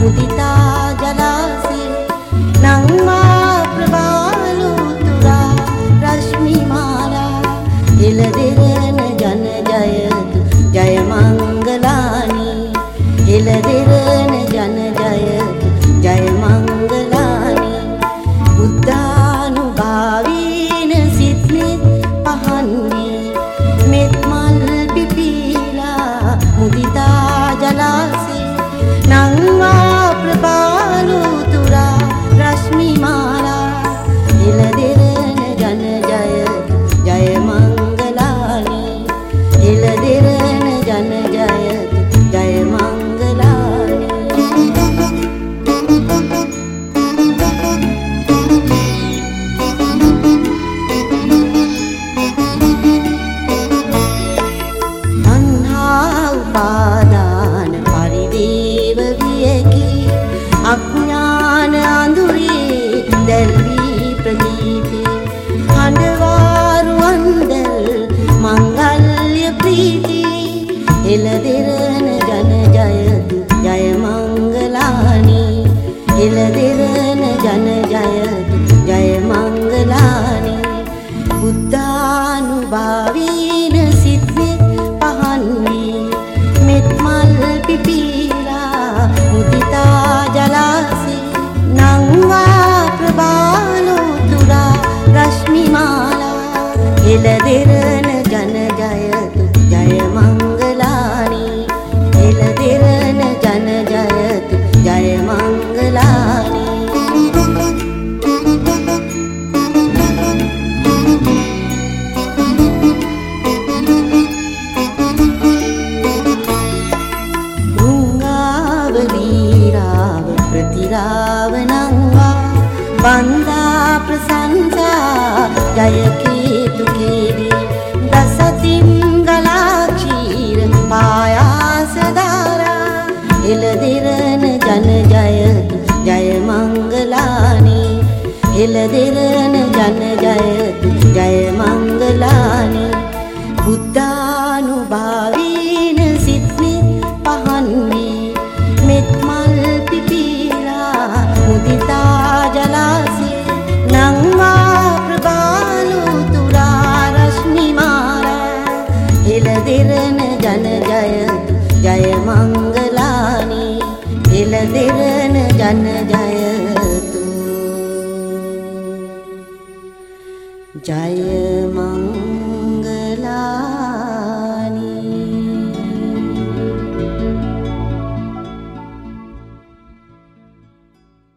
मुदिता जलासे नंगा प्रबालु तुरा रश्मिमाला हिलदिरन जन जयतु जय मंगलानी हिलदिरन जन जयतु जय मंगलानी බුද්ධානුභාවීන සිත්නිත් පහන්නේ මෙත් මල් පිපිලා මුදිතා ජලාසේ නංවා ප්‍රබාලු තුරා රශ්මිමාලා හිලදිරන ජන ජයතු ජය මංගලානි හිලදිරන ජන ජයතු ජය මංගලානි පාදාන පරිදේව වියකි අඥාන අඳුරේ දැල්වී ප්‍රදීපේ හඬවාරු අන්දල් මංගල්‍ය ප්‍රීති එළදෙරන ජන ජයතු ජය මංගලානි එළදෙරන ජන ජයතු ජය මංගලානි බුද්ධානුභාවීන සිත්නෙත් පහන්නේ මෙත් මල් පිපිලා මුදිතා ජලාසේ නංවා ප්‍රබාලු තුරා රශ්මිමාලා එළදෙරන ජන ජයතු ජය මංගලානි එළදෙරන ජන ජයතු ජය මංගලානි प्रतिरावनंगा बंदा प्रशंसा जय केतु केरी दसतिम गलाक्षीर पायास दारा हिलदिरन जन जयतु जय मंगलानी हिलदिरन जन जयतु जय मंगलानी බුද්ධානුභාවීන සිත්නිත් පහන්නේ මෙත් මල් පිපිලා මුදිතා ජලාසේ නංවා ප්‍රබාලු තුරා රශ්මිමාලා හිලදිරන ජන ජයතු ජය මංගලානි හිලදිරන ජන ජයතු ජය